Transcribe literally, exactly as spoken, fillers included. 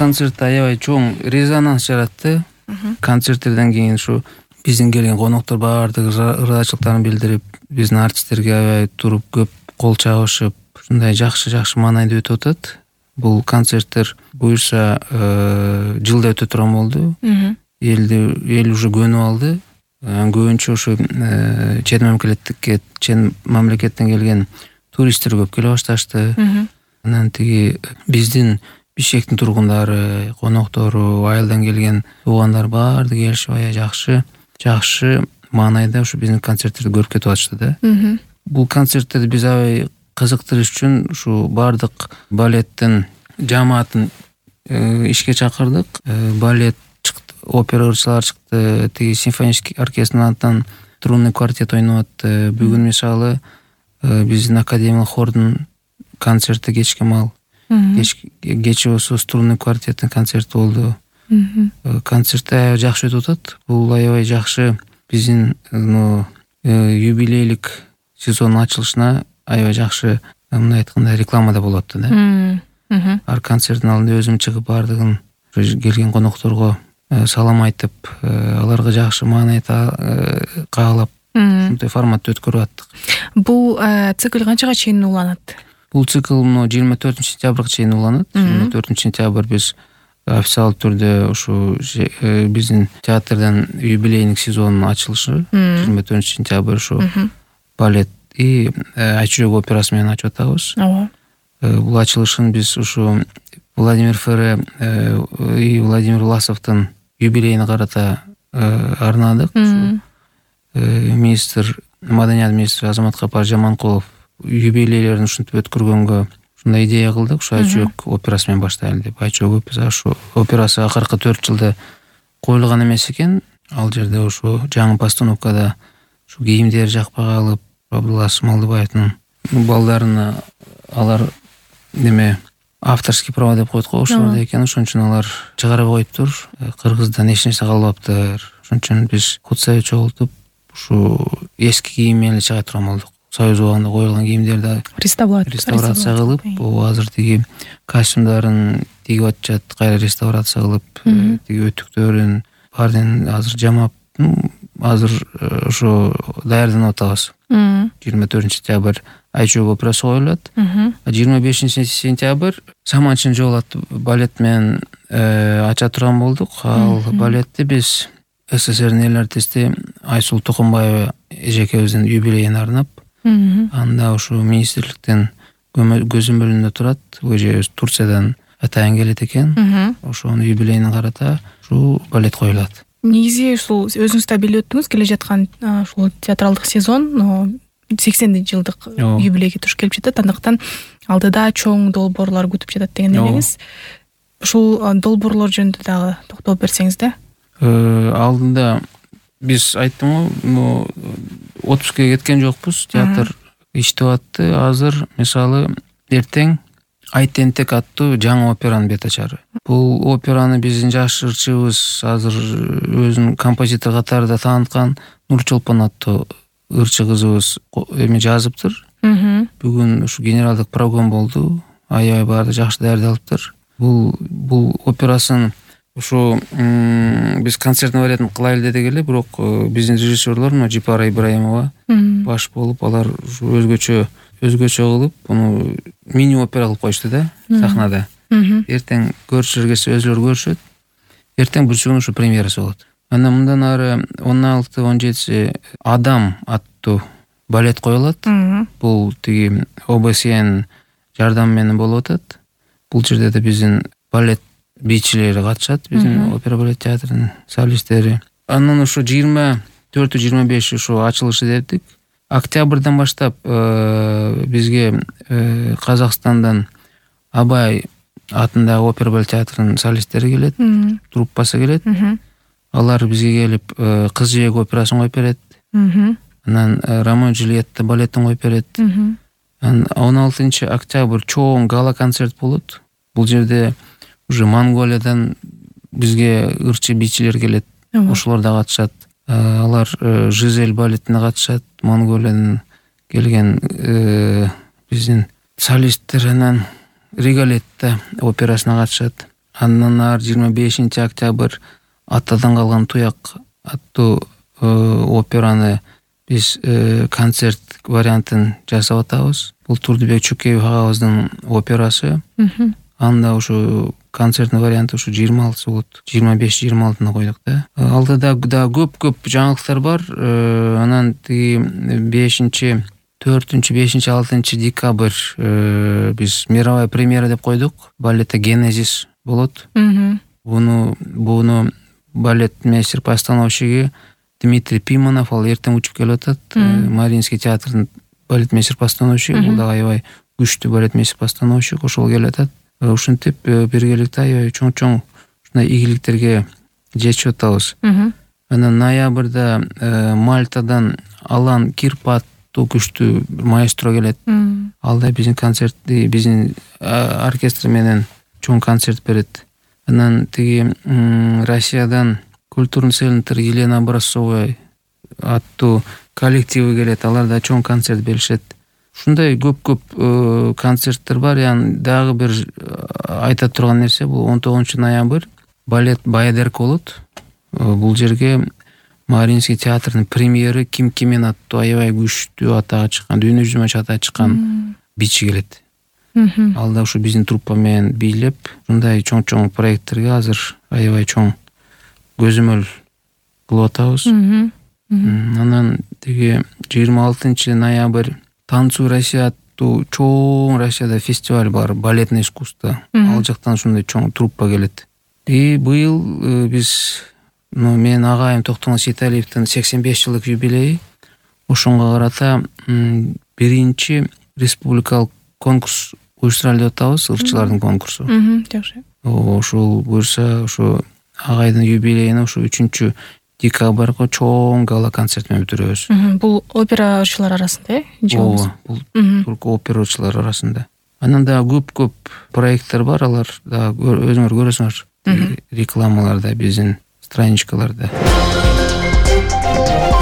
концерт аябай чоң резонанс жаратты. Концерттерден кийин ушу биздин келген коноктор баардыгы ыраазычылыктарын билдирип, биздин артисттерге аябай туруп көп кол чабышып, ушундай жакшы-жакшы маанайда өтүп атат. Бул концерттер буюрса жылда өтө турган болду. Элди эл уже көнүп алды. Көбүнчө ушу чет мамлекетке, чет мамлекеттен келген туристтер көп келе башташты. Анан тиги биздин Бишкектин тургундары, коноктору, айылдан келген туугандар баардыгы келишип аябай жакшы, жакшы маанайда ушу биздин концерттерди көрүп кетип атышты да. Бул концерттерди биз аябай кызыктырыш үчүн ушу баардык балеттин жамаатын ишке чакырдык. Балет чыкты, опера ырчылары чыкты, тиги симфонический оркестрдин атынан струнный квартет ойноп атты. Бүгүн мисалы биздин академиялык хордун концерти кечке мал. Кече болсо струнный квартеттин концерти болду. Концерт аябай жакшы өтүп атат. Бул аябай жакшы биздин юбилейлик сезондун ачылышына аябай жакшы, мындай айтканда, рекламада болот да. Ар концерттин алдында өзүм чыгып баардыгын келген конокторго салам айтып, аларга жакшы маанай каалап, ушундай форматта өткөрүп аттык. Бул цикл канчага чейин уланат? Бул цикл мына жыйырма төртүнчү сентябрга чейин уланат. жыйырма төртүнчү сентябрь биз официалдуу түрдө ушу биздин театрдын юбилейник сезонунун ачылышы. жыйырма төртүнчү сентябрь ушу балет и Айчүрөк операсы менен ачып атабыз. Бул ачылышын биз ушу Владимир Фере и Владимир Власовдун юбилейине карата арнадык. Министр, маданият министри Азамат Капар Жаманкулов юбилейлерин ушинтип өткөргөнгө ушундай идея кылдык. Ушу Айчүрөк операсы менен баштайлы деп. Айчүрөк операсы акыркы төрт жылда коюлган эмес экен. Ал жерде ушу жаңы постановкада ушу кийимдер жакпай калып, Абдулас Малдыбаевдин балдарына алар неме авторский право деп койдук го, ошолордо экен. Ошон үчүн алар чыгарып коюптур. Кыргыздан эч нерсе калбаптыр. Ошон үчүн биз худсовет чогултуп ушу эски кийим менен эле чыга турган болдук. Союз убагында коюлган кийимдерди реставрация кылып, азыр тиги костюмдарын тигип атышат, кайра реставрация кылып, тиги өтүктөрүн баарын азыр жамап, азыр ошо даярданып атабыз. жыйырма төртүнчү сентябрь Айчүрөк операсы коюлат. жыйырма бешинчи сентябрь Саманчын жол аттуу балет менен ача турган болдук. Ал балетти биз СССРдин эл артисти Айсулу Токонбаева эжекебиздин юбилейине арнап, анда ушу министрликтен көзөмөлүндө турат. Бул же Турциядан атайын келет экен. Ошонун юбилейине карата ушу балет коюлат. Негизи ушул өзүңүз да билип өттүңүз, келе жаткан ушул театралдык сезон сексен жылдык юбилейге туш келип жатат. Андыктан алдыда чоң долбоорлор күтүп жатат деген элеңиз. Ушул долбоорлор жөнүндө дагы токтолуп берсеңиз да. Алдында биз айттым го, отпускка кеткен жокпуз. Театр иштеп атты. Азыр мисалы эртең Айтентек аттуу жаңы операнын бет ачары. Бул операны биздин жаш ырчыбыз азыр өзүнүн композитор катарында тааныткан Нурчолпон аттуу ырчы кызыбыз эме жазыптыр. Бүгүн ушу генералдык прогон болду. Аябай баары жакшы даярдалыптыр. Бул бул операсын ушу биз концертный вариантын кылайлы дедик эле, бирок биздин режиссерлор Жипара Ибраимова баш болуп, алар өзгөчө өзгөчө кылып, буну мини опера кылып коюшту да, сахнада. Эртең көрүшөр келсе өзүлөрү көрүшөт. Эртең бүрсүгүн ушу премьерасы болот. Андан мындан ары он алты он жети Адам аттуу балет коюлат. Бул тиги О Б С Н жардамы менен болуп атат. Бул жерде да биздин балет бийчилери катышат, биздин опера балет театрынын солисттери. Андан ушу жыйырма төртү жыйырма беши ушу ачылышы дептик. Октябрдан баштап бизге Казакстандан Абай атындагы опера балет театрынын солисттери келет, труппасы келет. Алар бизге келип Кыз жибек операсын коюп берет. Анан Ромео и Джульетта балетин коюп берет. Анан он алтынчы октябрь чоң гала концерт болот. Бул жерде уже Монголиядан бизге ырчы бийчилер келет. Ошолор да катышат. Алар Жизель балетине катышат. Монголиядан келген биздин солисттер. Анан Риголетта операсына катышат. Андан ары жыйырма бешинчи октябрь Атадан калган туяк аттуу операны биз концерт вариантын жасап атабыз. Бул Турдубек Чукеев агабыздын операсы. Анда ушу концерттин варианты ушу жыйырма алтысы болот. жыйырма беш жыйырма алтысына койдук да. Алдыда да көп-көп жаңылыктар бар. Анан тиги бешинчи төртүнчү бешинчи алтынчы декабрь биз мировая премьера деп койдук. Балетте Генезис болот. Буну буну балет мастер постановщиги Дмитрий Пиманов ал эртең учуп келип атат. Мариинский театрдын балет мастер постановщиги, бул да аябай күчтүү балет мастер постановщик, ошол келип атат. Ушинтип биргеликте аябай чоң-чоң ушундай ийгиликтерге жетишип атабыз. Анан ноябрда Мальтадан Алан Кирпаттуу күчтүү маэстро келет. Ал да биздин концертти, биздин оркестр менен чоң концерт берет. Анан тиги Россиядан культурный центр Елена Образцовая аттуу коллективи келет. Алар да чоң концерт беришет. Ушундай көп-көп концерттер бар. Яны дагы бир айта турган нерсе, бул он тогузунчу ноябрь балет Баядерка болот. Бул жерге Мариинский театрдын премьери Ким Кимен аттуу аябай күчтүү атага чыккан, дүйнө жүзүнө атага чыккан бичи келет. Ал да ушу биздин труппа менен бийлеп, ушундай чоң-чоң проекттерге азыр аябай чоң көзөмөл кылып атабыз. Анан тиги жыйырма алтынчы ноябрь Танцуй Россия аттуу чоң Россияда фестиваль бар, балетное искусство. Ал жактан ушундай чоң труппа келет. И быйыл биз, ну, менин агайым Токтогул Сейталиевдин сексен беш жылдык юбилеи, ошонго карата биринчи республикалык конкурс уюштуралы деп атабыз, ырчылардын конкурсу. Жакшы. Ошол буюрса, ошо агайдын юбилейине ошо үчүнчү декабрга чоң гала концерт менен бүтүрөбүз. Бул опера ырчылар арасында, э? Ооба, бул только опера ырчылар арасында. Анан да көп-көп проекттер бар, алар да өзүңөр көрөсүңөр рекламаларда, биздин страничкаларда.